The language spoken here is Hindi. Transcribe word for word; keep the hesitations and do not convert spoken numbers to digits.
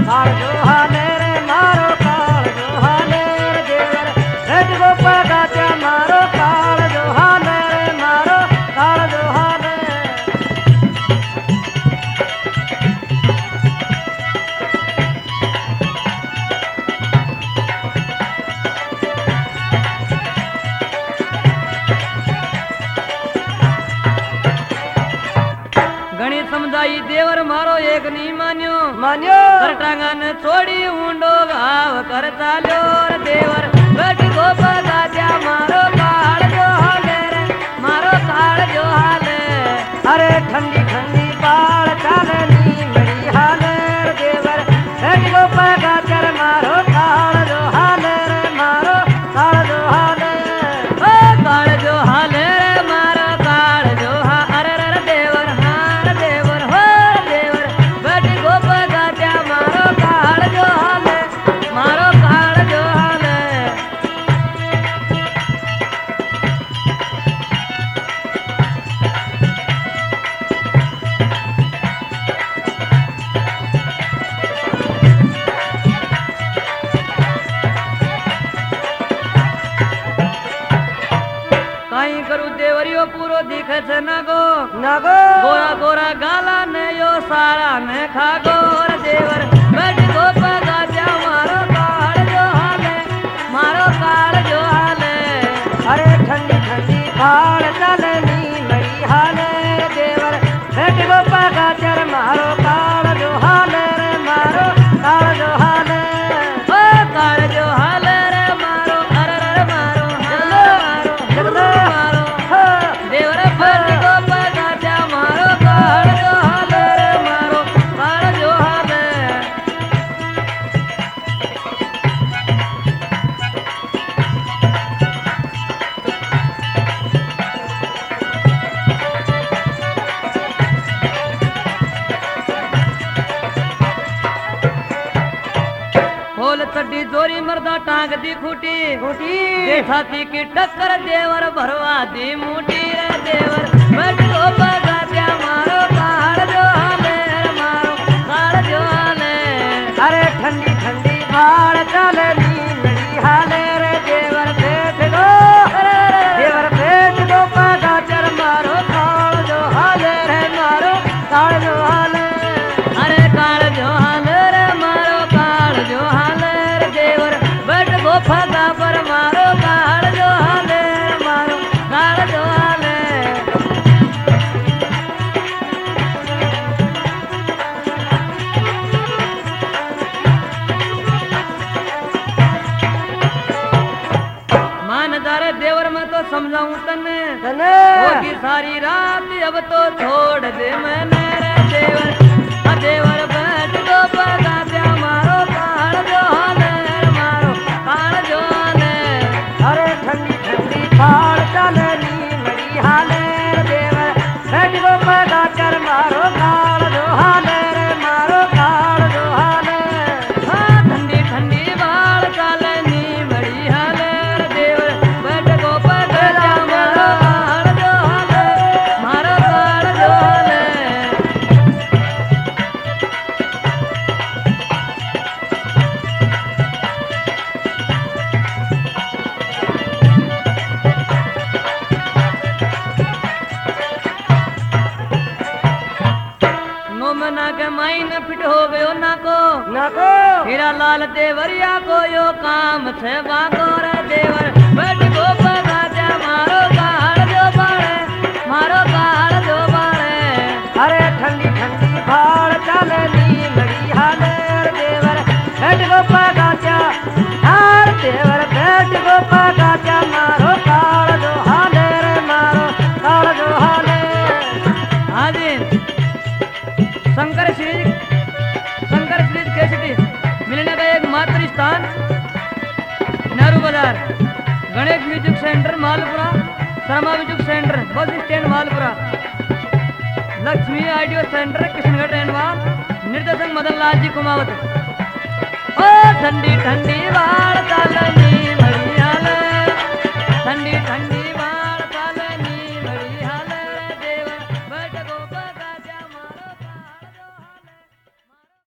काल जो हाले रे मारो काल जो हाले रे देवर भेट गोपाल गाजा मारो काल जो हाले रे मारो काल जो हाले। घणी समझाई देवर मारो एक नी मान्यो मान्यो सरटांगा ने छोड़ी ऊंडो घाव कर चाल्यो रे देवर भेट गोपाल गाजा मारो काल जो हाले रे मारो काल जो हाले। अरे ठंडी ठंडी बाल चाले नी मड़ी हाले रे देवर भेट गोपाल गाजा मारो काल जो हाले रे मारो काल जो हाले। ओ काल जो हाले रे मारो काल जो हा अरे रे देवर हार देवर हो देवर भेट गोपाल गाजा मारो काल जो हाले मारो काल जो हाले। काई करू देवरियो पूरो दिखे छे नागो नागो गोरा गोरा गाला ने यो सारा ने खागो रे देवर बैठ गोपा गाजा मारो काल जो हाले मारो काल जो हाले। अरे ठंडी ठंडी बाल चाले नी मड़ी हाले रे देवर भेट गोपाल गाजा मारो काल जो हाले रे मारो काल जो हाले। ओ काल जो हाले रे मारो अरे रे मारो मारो जगदो मारो हाँ। देवर बैठ गोपा गाजा मारो काल जो हाले रे मारो काल जो हाले। खोल चड्डी जोरी मर्दा टांग दी खूटी खूटी दे छाती की टक्कर देवर भरवा दी मुठी रे देवर बैठ गोपा गाजा मारो काल जो हाले रे मारो काल जो हाले। अरे ठंडी ठंडी बाल चाले नी मड़ी हाले रे देवर भेट गो देवर भेट गोपाल गाजा मारो काल जो हाले रे मारो काल जो हाले। अरे काल जो हाले रे मारो काल जो हाले रे देवर बैठ गोपा गापर मारो काल जो हाले रे मारो काल जो हाले। मानदार देवर मैं तो समझाऊं तने तने होगी सारी रात अब तो छोड़ दे मैंने रे देवर आ देवर बैठ गोपाल गाजा मारो काल जो हाले रे मारो काल जो हाले। अरे ठंडी ठंडी बाल चाले नी मड़ी हाले रे देवर भेट गोपाल गाजा मारो काल जो हाले रे मारो काल जो हाले। हाँ ठंडी ठंडी बाल चाले नी बड़ी हाले रे देवर बैठ गोपाल गाजा मारो काल जो हाले मारो काल जो हाले। नो मना के माइन फिट हो गयो ना को नाको हीरा लाल देवरिया को यो काम छे बाको रे देवर बैठ गोपाल गाजा मारो काल जो बाड़े मारो काल जो बाड़े। अरे ठंडी ठंडी बाल चाले नी मड़ी हाले रे देवर भेट गोपाल गाजा हार देवर भेट गोपाल गाजा मारो काल जो हाले रे मारो काल जो हाले। हाँ जी शंकर श्री शंकर श्री केसरी मिलने का एक मात्र स्थान Nehru Bazaar Ganesh music centre Malpura Sharma music centre bus stand Malpura Lakshmi audio centre Kishangarh Renwa निर्देशक मदन लाल जी कुमावत। ओ ठंडी ठंडी बाढ़ चालनी